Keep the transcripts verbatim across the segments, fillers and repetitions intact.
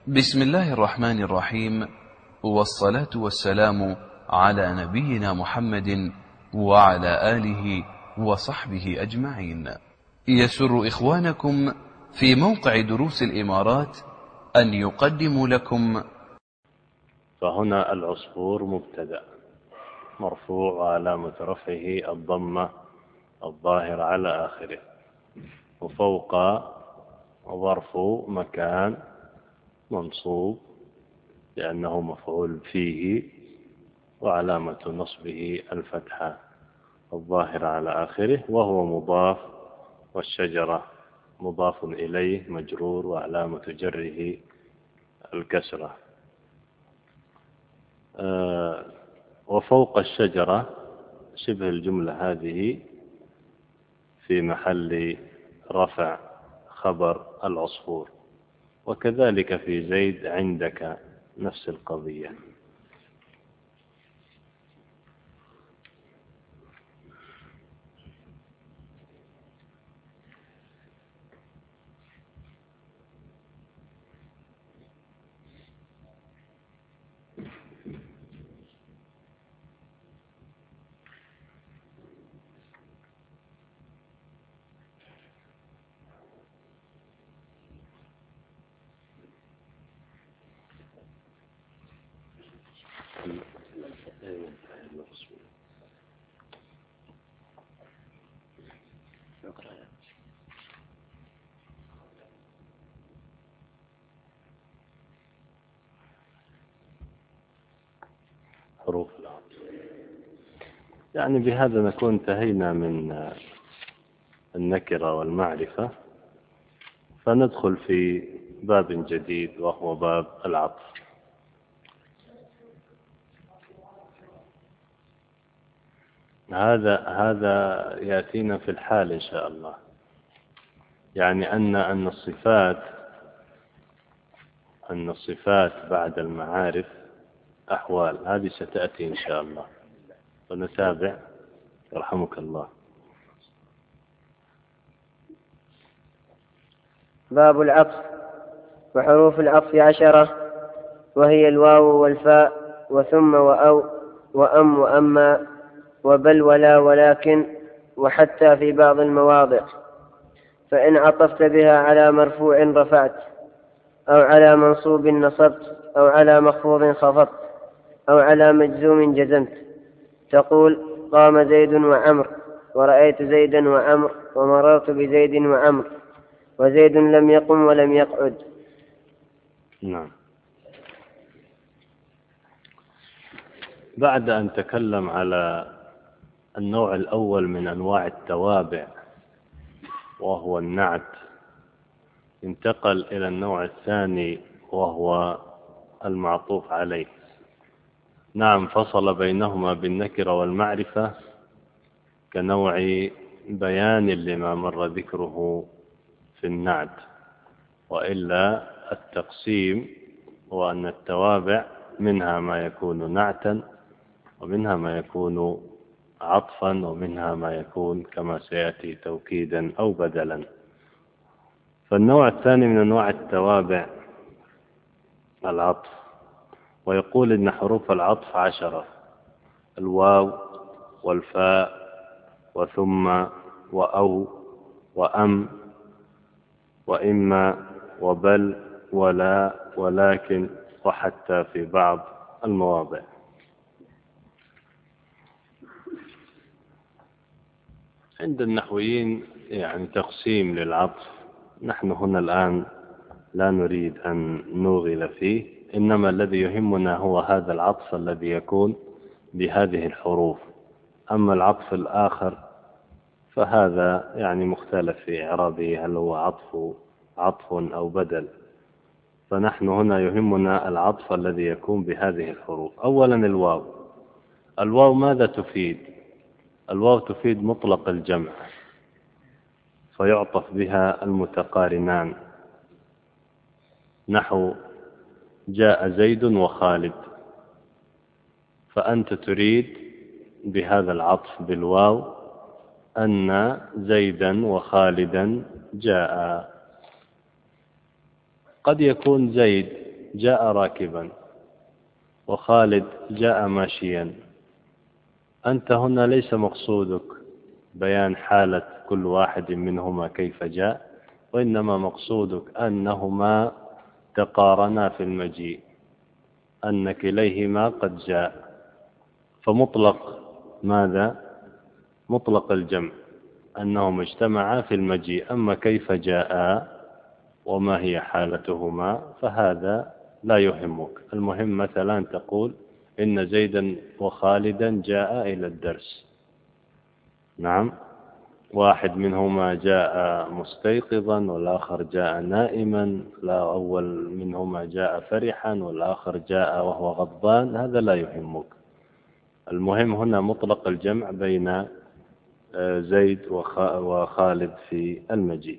بسم الله الرحمن الرحيم، والصلاة والسلام على نبينا محمد وعلى آله وصحبه أجمعين. يسر إخوانكم في موقع دروس الإمارات أن يقدموا لكم. فهنا العصفور مبتدأ مرفوع وعلامة رفعه الضمة الظاهرة على آخره، وفوق ظرف مكان منصوب لأنه مفعول فيه، وعلامة نصبه الفتحة الظاهرة على آخره، وهو مضاف، والشجرة مضاف إليه مجرور وعلامة جره الكسرة. آه وفوق الشجرة شبه الجملة هذه في محل رفع خبر العصفور، وكذلك في زيد عندك نفس القضية. حروف العطف، يعني بهذا نكون انتهينا من النكرة والمعرفة، فندخل في باب جديد وهو باب العطف. هذا هذا يأتينا في الحال إن شاء الله، يعني أن أن الصفات أن الصفات بعد المعارف أحوال، هذه ستأتي إن شاء الله، ونتابع يرحمك الله. باب العطف. وحروف العطف عشرة، وهي الواو والفاء وثم وأو وأم وأما وبل ولا ولكن وحتى في بعض المواضع. فإن عطفت بها على مرفوع رفعت، أو على منصوب نصبت، أو على مخفوض خفضت، أو على مجزوم جزمت. تقول قام زيد وعمر، ورأيت زيدا وعمر، ومررت بزيد وعمر، وزيد لم يقم ولم يقعد. نعم. بعد أن تكلم على النوع الأول من أنواع التوابع وهو النعت، انتقل إلى النوع الثاني وهو المعطوف عليه. نعم، فصل بينهما بالنكرة والمعرفة كنوع بيان لما مر ذكره في النعت، وإلا التقسيم هو أن التوابع منها ما يكون نعتا، ومنها ما يكون عطفا، ومنها ما يكون كما سيأتي توكيدا أو بدلا. فالنوع الثاني من أنواع التوابع العطف، ويقول إن حروف العطف عشرة: الواو والفاء وثم وأو وأم وإما وبل ولا ولكن وحتى في بعض المواضع. عند النحويين يعني تقسيم للعطف، نحن هنا الآن لا نريد أن نوغل فيه، إنما الذي يهمنا هو هذا العطف الذي يكون بهذه الحروف. أما العطف الآخر فهذا يعني مختلف في إعرابه، هل هو عطف عطف أو بدل. فنحن هنا يهمنا العطف الذي يكون بهذه الحروف. أولا الواو. الواو ماذا تفيد؟ الواو تفيد مطلق الجمع، فيعطف بها المتقارنان، نحو جاء زيد وخالد، فأنت تريد بهذا العطف بالواو أن زيدا وخالدا جاء. قد يكون زيد جاء راكبا وخالد جاء ماشيا، أنت هنا ليس مقصودك بيان حالة كل واحد منهما كيف جاء، وإنما مقصودك أنهما تقارنا في المجيء، أن كليهما قد جاء. فمطلق ماذا؟ مطلق الجمع أنهما اجتمعا في المجيء. أما كيف جاء وما هي حالتهما فهذا لا يهمك. المهم مثلا تقول إن زيدا وخالدا جاء إلى الدرس، نعم، واحد منهما جاء مستيقظا والآخر جاء نائما، لا أول منهما جاء فرحا والآخر جاء وهو غضبان، هذا لا يهمك. المهم هنا مطلق الجمع بين زيد وخالد في المجيء.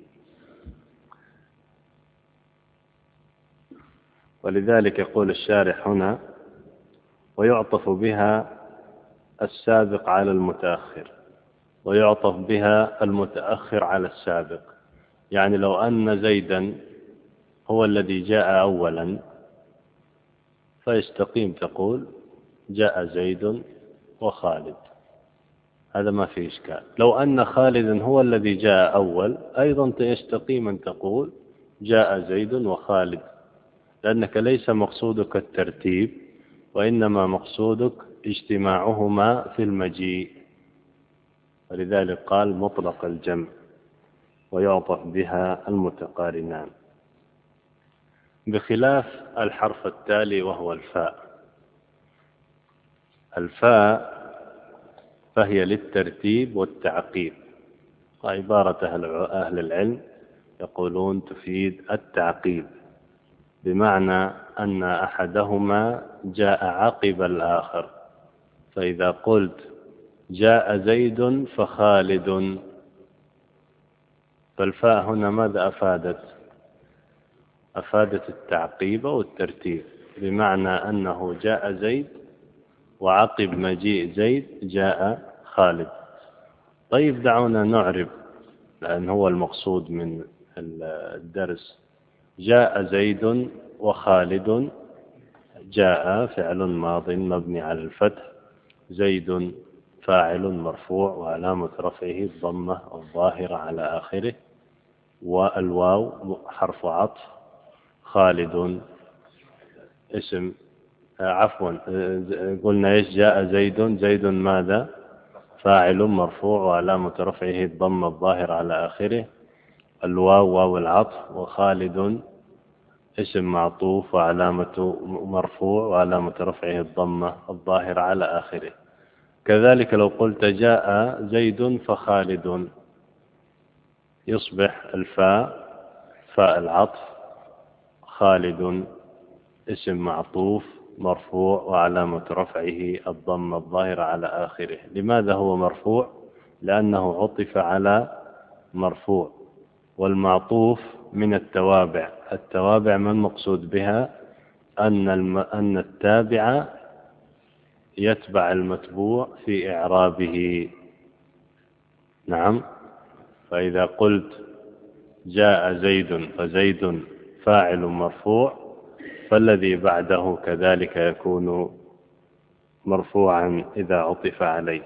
ولذلك يقول الشارح هنا: ويعطف بها السابق على المتأخر، ويعطف بها المتأخر على السابق. يعني لو أن زيدا هو الذي جاء أولا فيستقيم تقول جاء زيد وخالد، هذا ما فيه إشكال. لو أن خالدا هو الذي جاء أول أيضا يستقيم أن تقول جاء زيد وخالد، لأنك ليس مقصودك الترتيب، وإنما مقصودك اجتماعهما في المجيء. ولذلك قال مطلق الجمع ويعطف بها المتقارنان، بخلاف الحرف التالي وهو الفاء. الفاء فهي للترتيب والتعقيب، وعبارة أهل العلم يقولون تفيد التعقيب، بمعنى أن أحدهما جاء عقب الآخر. فإذا قلت جاء زيد فخالد، فالفاء هنا ماذا أفادت؟ أفادت التعقيب والترتيب، بمعنى أنه جاء زيد وعقب مجيء زيد جاء خالد. طيب دعونا نعرب، لأن هو المقصود من الدرس. جاء زيد وخالد، جاء فعل ماض مبني على الفتح، زيد فاعل مرفوع وعلامة رفعه الضمة الظاهرة على آخره، والواو حرف عطف، خالد اسم عفوا قلنا ايش؟ جاء زيد، زيد ماذا؟ فاعل مرفوع وعلامة رفعه الضمة الظاهرة على آخره، الواو واو العطف، وخالد اسم معطوف وعلامة مرفوع وعلامة رفعه الضمة الظاهرة على آخره. كذلك لو قلت جاء زيد فخالد، يصبح الفاء فاء العطف، خالد اسم معطوف مرفوع وعلامة رفعه الضمة الظاهرة على آخره. لماذا هو مرفوع؟ لأنه عطف على مرفوع، والمعطوف من التوابع. التوابع ما المقصود بها؟ أن الم... أن التابع يتبع المتبوع في إعرابه، نعم. فإذا قلت جاء زيد فزيد فاعل مرفوع، فالذي بعده كذلك يكون مرفوعا إذا عطف عليه.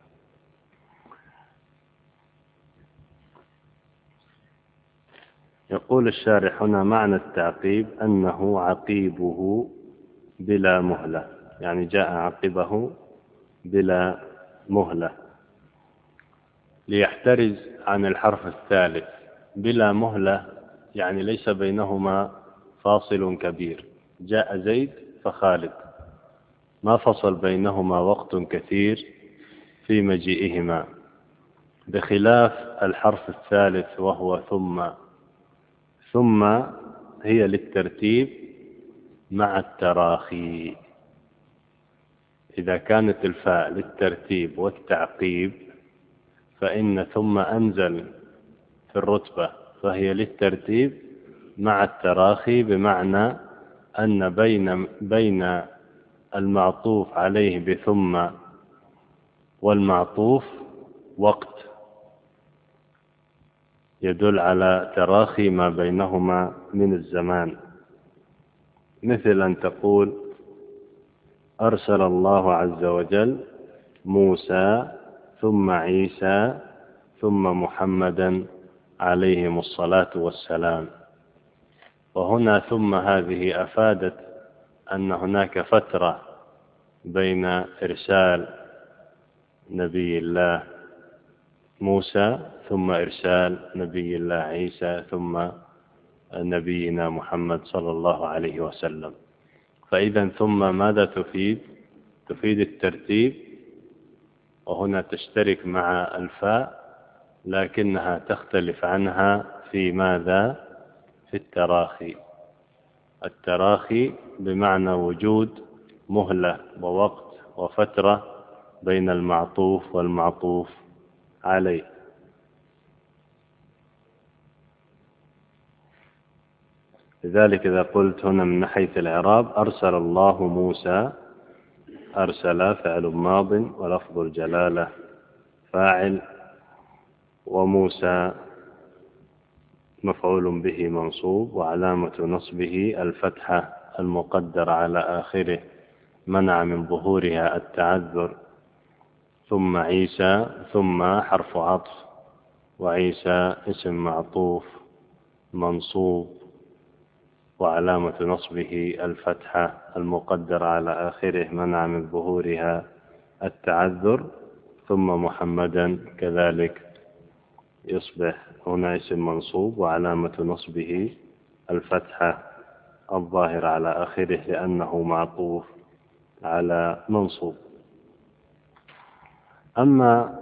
يقول الشارح هنا: معنى التعقيب أنه عقيبه بلا مهلة، يعني جاء عقبه بلا مهلة، ليحترز عن الحرف الثالث. بلا مهلة يعني ليس بينهما فاصل كبير. جاء زيد فخالد، ما فصل بينهما وقت كثير في مجيئهما، بخلاف الحرف الثالث وهو ثم. ثم هي للترتيب مع التراخي. إذا كانت الفاء للترتيب والتعقيب فإن ثم أنزل في الرتبة، فهي للترتيب مع التراخي، بمعنى أن بين بين المعطوف عليه بثم والمعطوف وقت يدل على تراخي ما بينهما من الزمان. مثل أن تقول أرسل الله عز وجل موسى ثم عيسى ثم محمدا عليهم الصلاة والسلام. وهنا ثم هذه أفادت أن هناك فترة بين إرسال نبي الله موسى ثم إرسال نبي الله عيسى ثم نبينا محمد صلى الله عليه وسلم. فإذا ثم ماذا تفيد؟ تفيد الترتيب، وهنا تشترك مع الفاء، لكنها تختلف عنها في ماذا؟ في التراخي. التراخي بمعنى وجود مهلة ووقت وفترة بين المعطوف والمعطوف عليه. لذلك إذا قلت هنا من ناحية الإعراب أرسل الله موسى، أرسل فعل ماض ولفظ الجلالة فاعل، وموسى مفعول به منصوب وعلامة نصبه الفتحة المقدرة على آخره منع من ظهورها التعذر، ثم عيسى ثم حرف عطف، وعيسى اسم معطوف منصوب وعلامة نصبه الفتحة المقدرة على آخره منع من ظهورها التعذر، ثم محمدا كذلك يصبح هنا اسم منصوب وعلامة نصبه الفتحة الظاهرة على آخره لأنه معطوف على منصوب. أما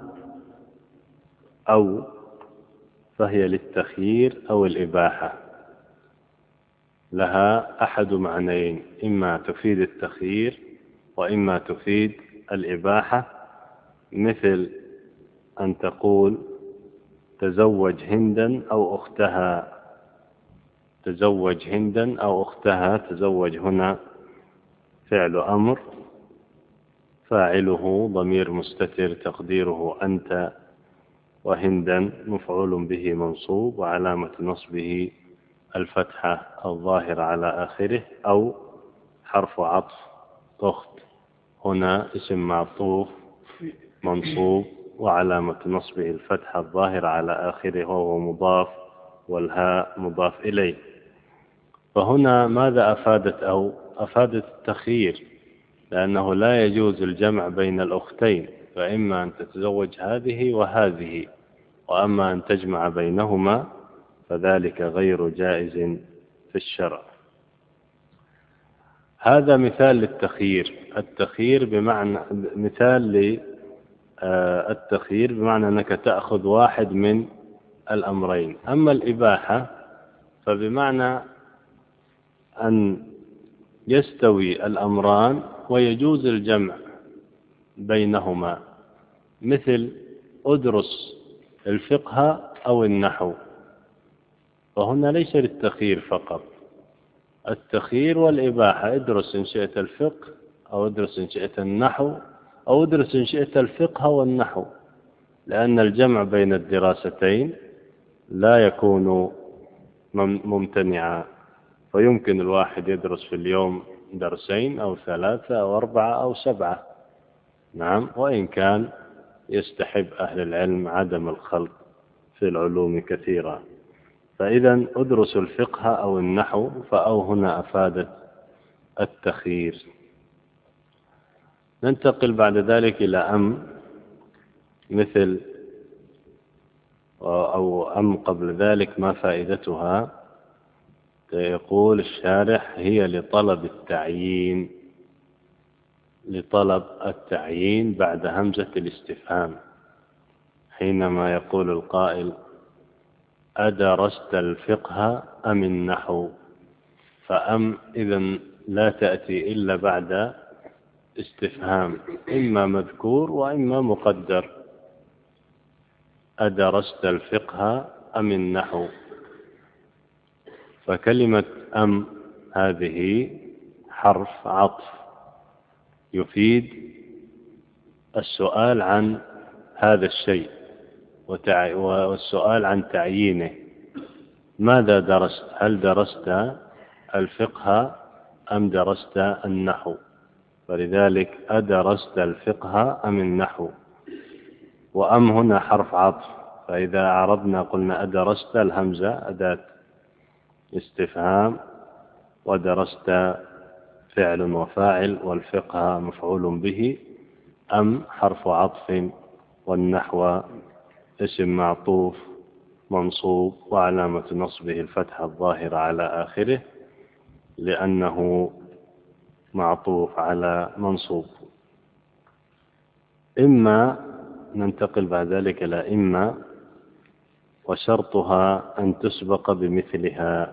أو فهي للتخيير أو الإباحة، لها أحد معنيين، إما تفيد التخيير وإما تفيد الإباحة، مثل أن تقول تزوج هندا أو أختها، تزوج هندا أو أختها. تزوج هنا فعل أمر فاعله ضمير مستتر تقديره أنت، وهندا مفعول به منصوب وعلامة نصبه الفتحة الظاهرة على آخره، أو حرف عطف أخت، هنا اسم معطوف منصوب وعلامة نصبه الفتحة الظاهرة على آخره وهو مضاف والهاء مضاف إليه. فهنا ماذا أفادت؟ أو أفادت التخيير، لأنه لا يجوز الجمع بين الأختين، فإما أن تتزوج هذه وهذه، وأما أن تجمع بينهما فذلك غير جائز في الشرع. هذا مثال للتخيير. التخيير بمعنى مثال للتخيير بمعنى أنك تأخذ واحد من الأمرين. أما الإباحة فبمعنى أن يستوي الأمران ويجوز الجمع بينهما، مثل أدرس الفقه أو النحو، فهنا ليس للتخيير فقط، التخيير والإباحة، ادرس إن شئت الفقه أو ادرس إن شئت النحو أو ادرس إن شئت الفقه والنحو، لأن الجمع بين الدراستين لا يكون ممتنعا، فيمكن الواحد يدرس في اليوم درسين أو ثلاثة أو أربعة أو سبعة، نعم، وإن كان يستحب أهل العلم عدم الخلط في العلوم كثيرا. فإذا أدرس الفقه أو النحو، فأو هنا أفادت التخيير. ننتقل بعد ذلك إلى أم، مثل أو أم قبل ذلك ما فائدتها؟ يقول الشارح هي لطلب التعيين، لطلب التعيين بعد همزة الاستفهام، حينما يقول القائل أدرست الفقه أم النحو، فأم إذن لا تأتي إلا بعد استفهام إما مذكور وإما مقدر، أدرست الفقه أم النحو. فكلمة أم هذه حرف عطف يفيد السؤال عن هذا الشيء والسؤال عن تعيينه. ماذا درست؟ هل درست الفقه أم درست النحو، فلذلك أدرست الفقه أم النحو. وأم هنا حرف عطف، فإذا عرضنا قلنا أدرست الهمزة أداة استفهام، ودرست فعل وفاعل، والفقه مفعول به. أم حرف عطف، والنحو اسم معطوف منصوب، وعلامة نصبه الفتحة الظاهرة على آخره لأنه معطوف على منصوب. إما ننتقل بعد ذلك إلى إما، وشرطها أن تسبق بمثلها،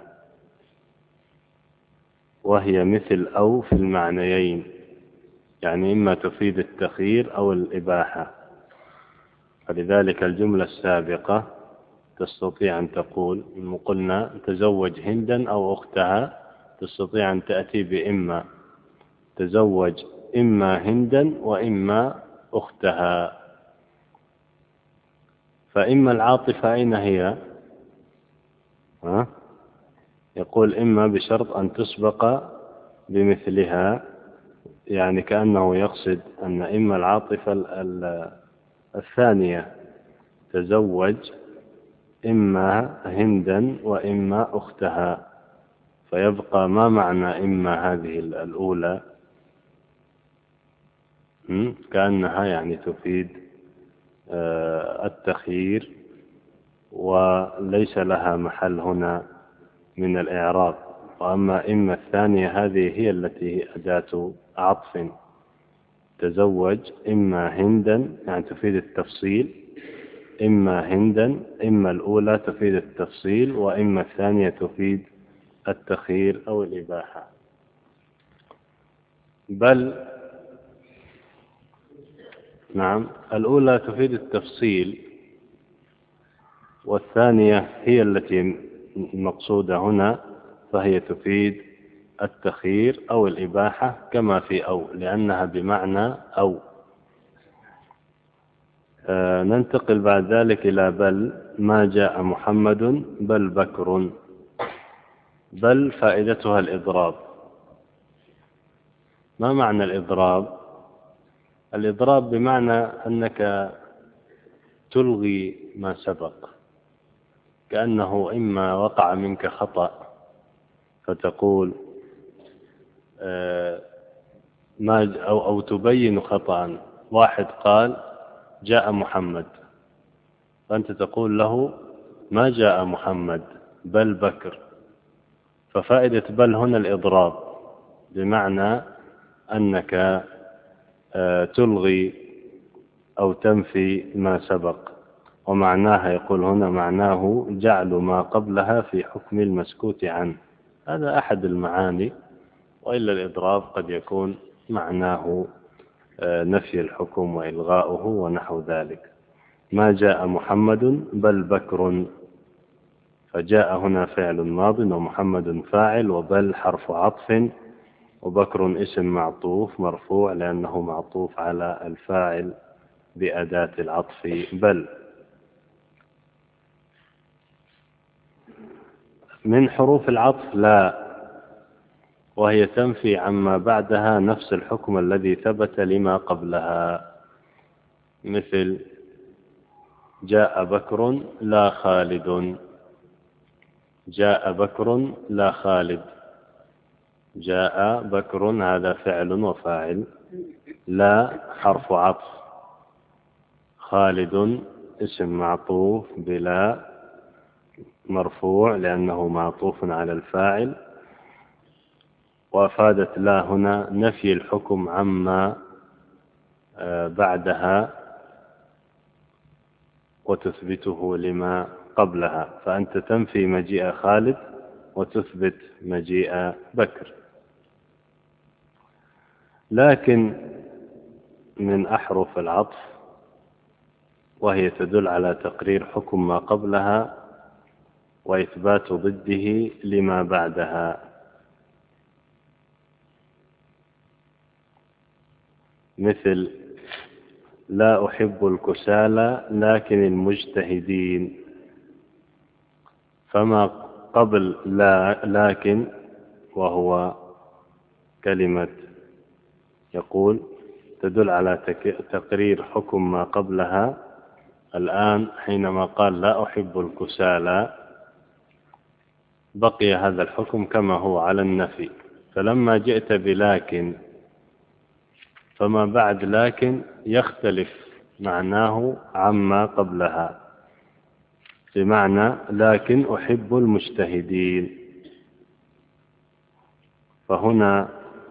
وهي مثل أو في المعنيين، يعني إما تفيد التخيير أو الإباحة. فلذلك الجملة السابقة تستطيع أن تقول، قلنا تزوج هندا أو أختها، تستطيع أن تأتي بإما، تزوج إما هندا وإما أختها. فإما العاطفة أين هي؟ ها؟ يقول إما بشرط أن تسبق بمثلها، يعني كأنه يقصد أن إما العاطفة الثانية تزوج إما هندا وإما أختها، فيبقى ما معنى إما هذه الأولى؟ كأنها يعني تفيد التخيير، وليس لها محل هنا من الإعراب. وأما إما الثانية هذه هي التي هي أداة عطف، تزوج إما هندا يعني تفيد التفصيل، إما هندا، إما الأولى تفيد التفصيل، وإما الثانية تفيد التخيير أو الإباحة. بل نعم، الأولى تفيد التفصيل، والثانية هي التي المقصودة هنا، فهي تفيد التخيير أو الإباحة كما في أو، لأنها بمعنى أو. آه ننتقل بعد ذلك إلى بل. ما جاء محمد بل بكر. بل فائدتها الإضراب. ما معنى الإضراب؟ الإضراب بمعنى أنك تلغي ما سبق، كأنه إما وقع منك خطأ فتقول آه ما أو, أو تبين خطأ. واحد قال جاء محمد، فأنت تقول له ما جاء محمد بل بكر. ففائدة بل هنا الإضراب، بمعنى أنك تلغي أو تنفي ما سبق. ومعناها يقول هنا معناه جعل ما قبلها في حكم المسكوت عنه. هذا أحد المعاني، وإلا الإضراب قد يكون معناه نفي الحكم وإلغاؤه ونحو ذلك. ما جاء محمد بل بكر، فجاء هنا فعل ماض ومحمد فاعل، وبل حرف عطف، وبكر اسم معطوف مرفوع لأنه معطوف على الفاعل بأداة العطف بل. من حروف العطف لا، وهي تنفي عما بعدها نفس الحكم الذي ثبت لما قبلها، مثل جاء بكر لا خالد، جاء بكر لا خالد. جاء بكر هذا فعل وفاعل، لا حرف عطف، خالد اسم معطوف بلا مرفوع لأنه معطوف على الفاعل. وأفادت لا هنا نفي الحكم عما بعدها وتثبته لما قبلها، فأنت تنفي مجيء خالد وتثبت مجيء بكر. لكن من أحرف العطف وهي تدل على تقرير حكم ما قبلها وإثبات ضده لما بعدها، مثل لا أحب الكسالى لكن المجتهدين. فما قبل لا لكن وهو كلمة يقول تدل على تقرير حكم ما قبلها. الآن حينما قال لا أحب الكسالى بقي هذا الحكم كما هو على النفي. فلما جئت بلكن فما بعد لكن يختلف معناه عما قبلها، بمعنى لكن أحب المجتهدين. فهنا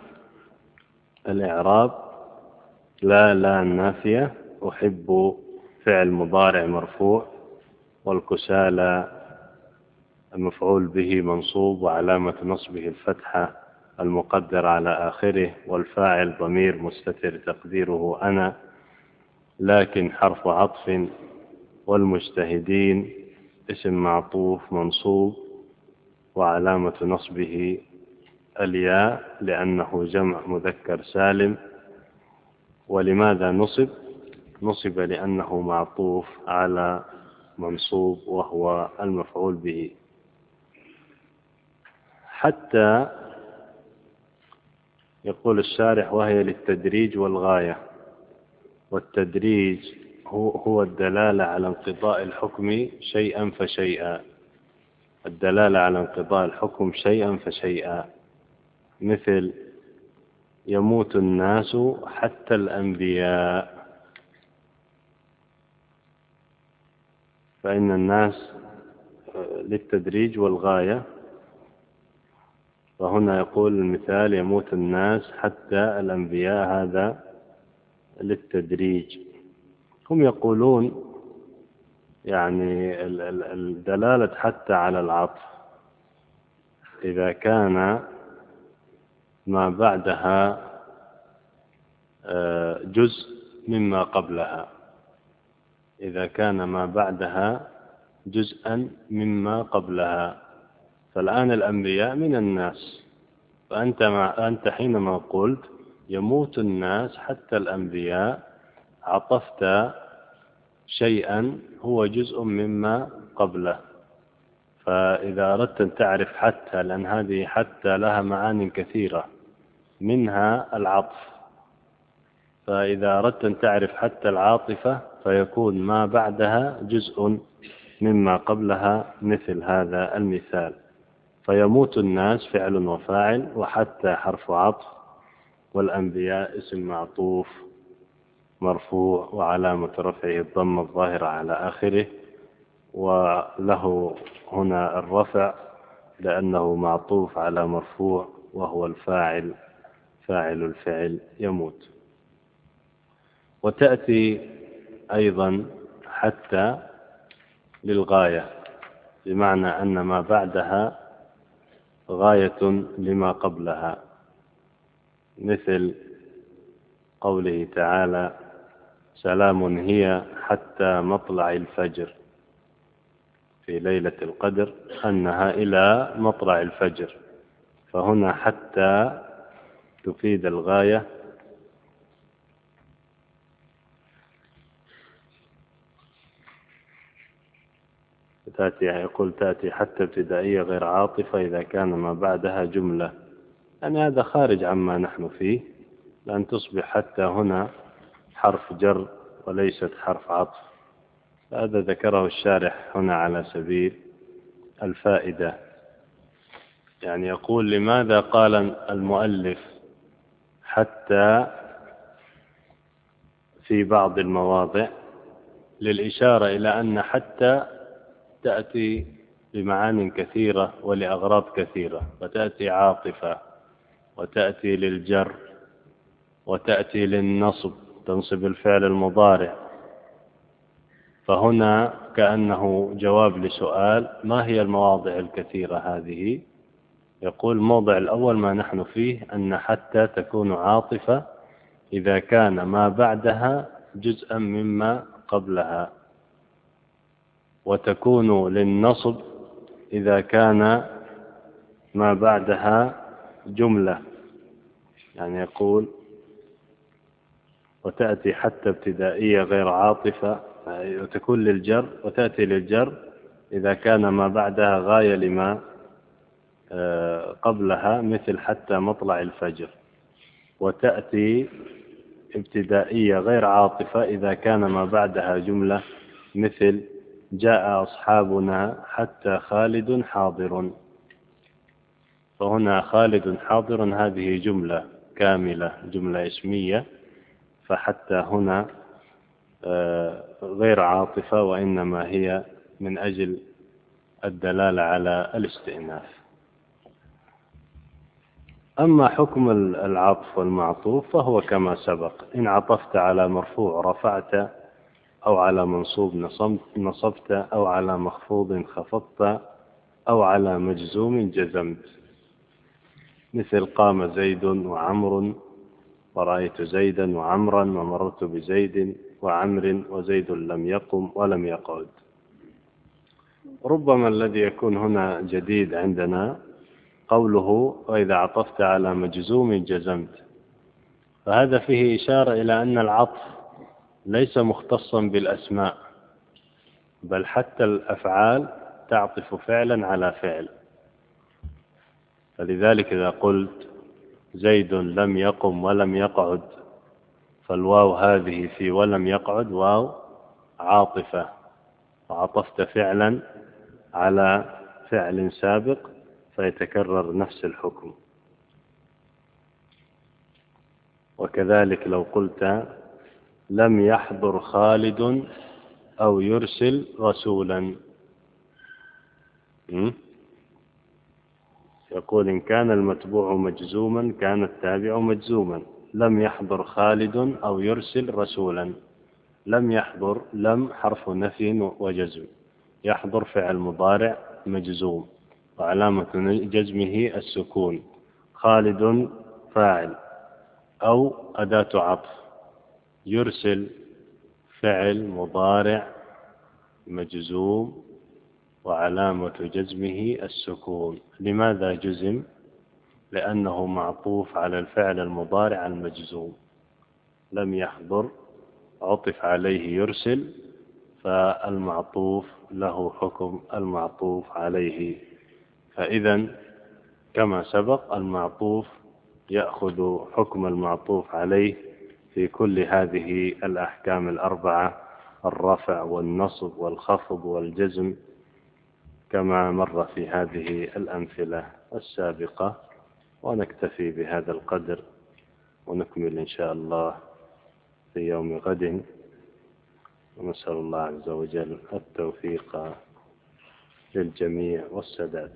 الإعراب لا لا النافية، أحب فعل مضارع مرفوع، والكسالى المفعول به منصوب وعلامة نصبه الفتحة المقدر على آخره، والفاعل ضمير مستتر تقديره أنا، لكن حرف عطف، والمجتهدين اسم معطوف منصوب وعلامة نصبه الياء لأنه جمع مذكر سالم. ولماذا نصب؟ نصب لأنه معطوف على منصوب وهو المفعول به. حتى يقول الشارح وهي للتدريج والغاية، والتدريج هو, هو الدلالة على انقضاء الحكم شيئا فشيئا، الدلالة على انقضاء الحكم شيئا فشيئا، مثل يموت الناس حتى الأنبياء، فإن الناس للتدريج والغاية. فهنا يقول المثال يموت الناس حتى الأنبياء، هذا للتدريج. هم يقولون يعني الدلالة حتى على العطف إذا كان ما بعدها جزء مما قبلها، إذا كان ما بعدها جزءا مما قبلها. فالآن الأنبياء من الناس، فأنت, مع أنت حينما قلت يموت الناس حتى الأنبياء عطفت شيئا هو جزء مما قبله. فإذا أردت أن تعرف حتى، لأن هذه حتى لها معاني كثيرة منها العطف، فإذا أردت أن تعرف حتى العاطفة فيكون ما بعدها جزء مما قبلها، مثل هذا المثال. فيموت الناس فعل وفاعل، وحتى حرف عطف، والأنبياء اسم معطوف مرفوع وعلامة رفعه الضمة الظاهرة على آخره، وله هنا الرفع لأنه معطوف على مرفوع وهو الفاعل، فاعل الفعل يموت. وتأتي أيضا حتى للغاية، بمعنى أن ما بعدها غاية لما قبلها، مثل قوله تعالى سلام هي حتى مطلع الفجر في ليلة القدر، أنها إلى مطلع الفجر. فهنا حتى تفيد الغاية. تأتي يقول تأتي حتى ابتدائية غير عاطفة إذا كان ما بعدها جملة، يعني هذا خارج عما نحن فيه، لأن تصبح حتى هنا حرف جر وليست حرف عطف. هذا ذكره الشارح هنا على سبيل الفائدة. يعني يقول لماذا قال المؤلف حتى في بعض المواضع؟ للإشارة إلى أن حتى تأتي بمعان كثيرة ولأغراض كثيرة، وتأتي عاطفة، وتأتي للجر، وتأتي للنصب، تنصب الفعل المضارع. فهنا كأنه جواب لسؤال ما هي المواضع الكثيرة هذه؟ يقول الموضع الأول ما نحن فيه أن حتى تكون عاطفة إذا كان ما بعدها جزءا مما قبلها، وتكون للنصب إذا كان ما بعدها جملة. يعني يقول وتأتي حتى ابتدائية غير عاطفة، وتكون للجر، وتأتي للجر إذا كان ما بعدها غاية لما قبلها مثل حتى مطلع الفجر، وتأتي ابتدائية غير عاطفة إذا كان ما بعدها جملة مثل جاء أصحابنا حتى خالد حاضر. فهنا خالد حاضر هذه جملة كاملة، جملة اسمية، فحتى هنا غير عاطفة، وإنما هي من أجل الدلالة على الاستئناف. أما حكم العطف والمعطوف فهو كما سبق: إن عطفت على مرفوع رفعت، أو على منصوب نصبت، أو على مخفوض خفضت، أو على مجزوم جزمت، مثل قام زيد وعمر، ورأيت زيدا وعمرا، ومررت بزيد وعمر، وزيد لم يقم ولم يقعد. ربما الذي يكون هنا جديد عندنا قوله وإذا عطفت على مجزوم جزمت، فهذا فيه إشارة إلى أن العطف ليس مختصا بالأسماء، بل حتى الأفعال تعطف فعلا على فعل. فلذلك إذا قلت زيد لم يقم ولم يقعد، فالواو هذه في ولم يقعد واو عاطفة، وعطفت فعلا على فعل سابق فيتكرر نفس الحكم. وكذلك لو قلت لم يحضر خالد أو يرسل رسولا، يقول إن كان المتبوع مجزوما كان التابع مجزوما. لم يحضر خالد أو يرسل رسولا. لم يحضر، لم حرف نفي وجزم، يحضر فعل مضارع مجزوم وعلامة جزمه السكون، خالد فاعل أو أداة عطف، يرسل فعل مضارع مجزوم وعلامة جزمه السكون. لماذا جزم؟ لأنه معطوف على الفعل المضارع المجزوم. لم يحضر عطف عليه يرسل، فالمعطوف له حكم المعطوف عليه. فإذا كما سبق المعطوف يأخذ حكم المعطوف عليه في كل هذه الأحكام الأربعة: الرفع والنصب والخفض والجزم، كما مر في هذه الأمثلة السابقة. ونكتفي بهذا القدر، ونكمل إن شاء الله في يوم غد، ونسأل الله عز وجل التوفيق للجميع والسداد.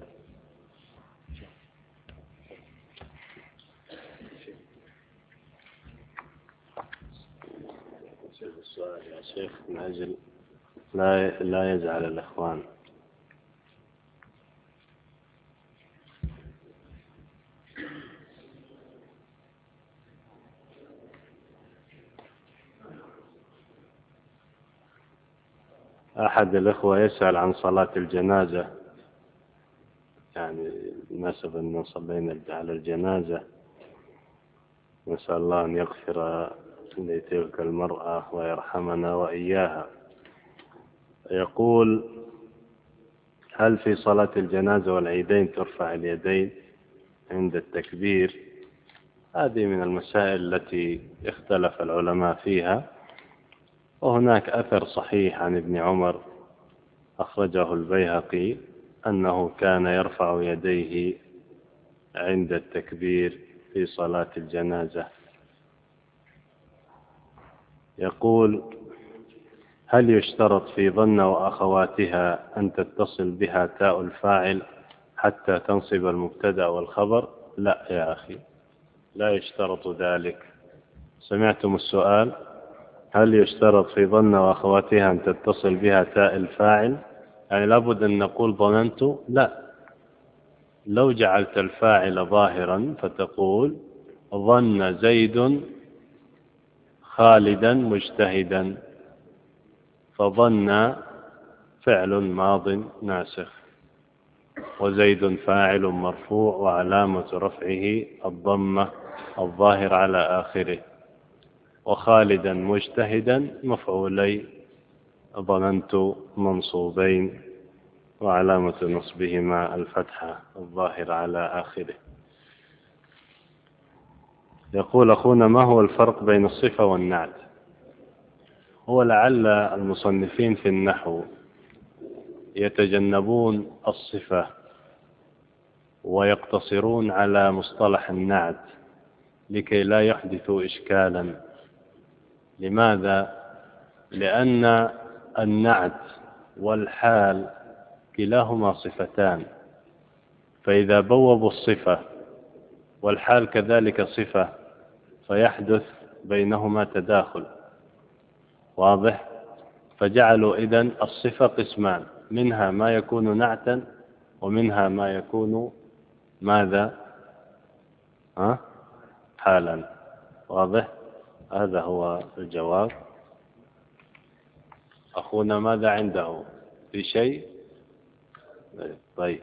السؤال يا شيخ من أجل لا لا يزعل الإخوان. أحد الإخوة يسأل عن صلاة الجنازة، يعني نسب أن صلينا على الجنازة، نسأل الله أن يغفر لتلك المرأة ويرحمنا وإياها. يقول: هل في صلاة الجنازة والعيدين ترفع اليدين عند التكبير؟ هذه من المسائل التي اختلف العلماء فيها، وهناك أثر صحيح عن ابن عمر أخرجه البيهقي أنه كان يرفع يديه عند التكبير في صلاة الجنازة. يقول: هل يشترط في ظن وأخواتها أن تتصل بها تاء الفاعل حتى تنصب المبتدأ والخبر؟ لا يا أخي، لا يشترط ذلك. سمعتم السؤال؟ هل يشترط في ظن وأخواتها أن تتصل بها تاء الفاعل؟ يعني لابد أن نقول ظننت؟ لا. لو جعلت الفاعل ظاهرا فتقول ظن زيد خالدا مجتهدا، فظن فعل ماض ناسخ، وزيد فاعل مرفوع وعلامة رفعه الضمة الظاهر على آخره، وخالدا مجتهدا مفعولي ظننت منصوبين، وعلامة نصبهما الفتحة الظاهرة على آخره. يقول أخونا: ما هو الفرق بين الصفة والنعت؟ هو لعل المصنفين في النحو يتجنبون الصفة ويقتصرون على مصطلح النعت لكي لا يحدثوا إشكالا. لماذا؟ لأن النعت والحال كلاهما صفتان، فإذا بوبوا الصفة والحال كذلك صفة فيحدث بينهما تداخل. واضح؟ فجعلوا إذن الصفة قسمان، منها ما يكون نعتا ومنها ما يكون ماذا؟ ها؟ حالا. واضح؟ هذا هو الجواب. أخونا ماذا عنده؟ في شيء؟ طيب.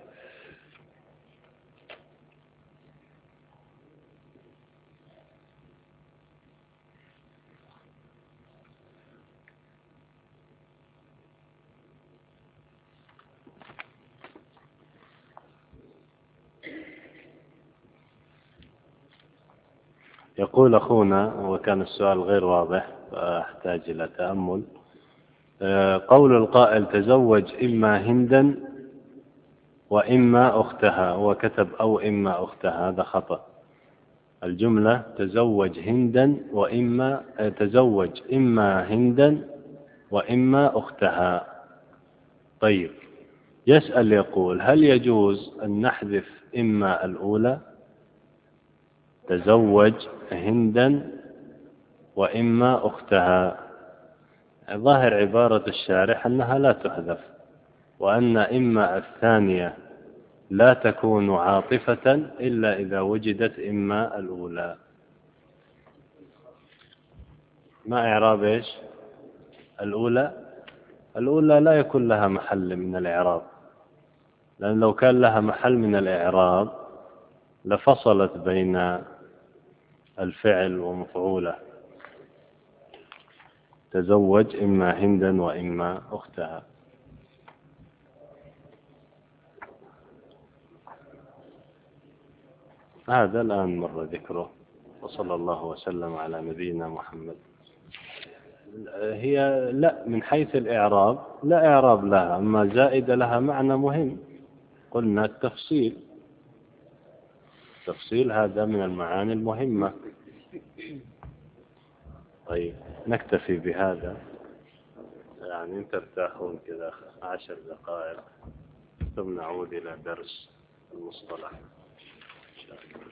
يقول أخونا، وكان السؤال غير واضح فأحتاج إلى تأمل: قول القائل تزوج إما هندا وإما أختها، هو كتب أو إما أختها، هذا خطأ. الجملة تزوج هندا وإما تزوج إما هندا وإما أختها. طيب، يسأل يقول: هل يجوز أن نحذف إما الأولى؟ تزوج هندا وإما أختها. ظاهر عبارة الشارح أنها لا تحذف، وأن إما الثانية لا تكون عاطفة إلا إذا وجدت إما الأولى. ما إعراب إيش الأولى؟ الأولى لا يكون لها محل من الإعراب، لأن لو كان لها محل من الإعراب لفصلت بين الفعل ومفعوله. تزوج إما هندا وإما أختها. هذا الآن مر ذكره، وصلى الله وسلم على نبينا محمد. هي لا من حيث الإعراب لا إعراب لها، أما زائدة لها معنى مهم، قلنا التفصيل. التفصيل هذا من المعاني المهمة. طيب، نكتفي بهذا، يعني ترتاحون كذا عشر دقائق ثم نعود إلى درس المصطلح إن شاء الله.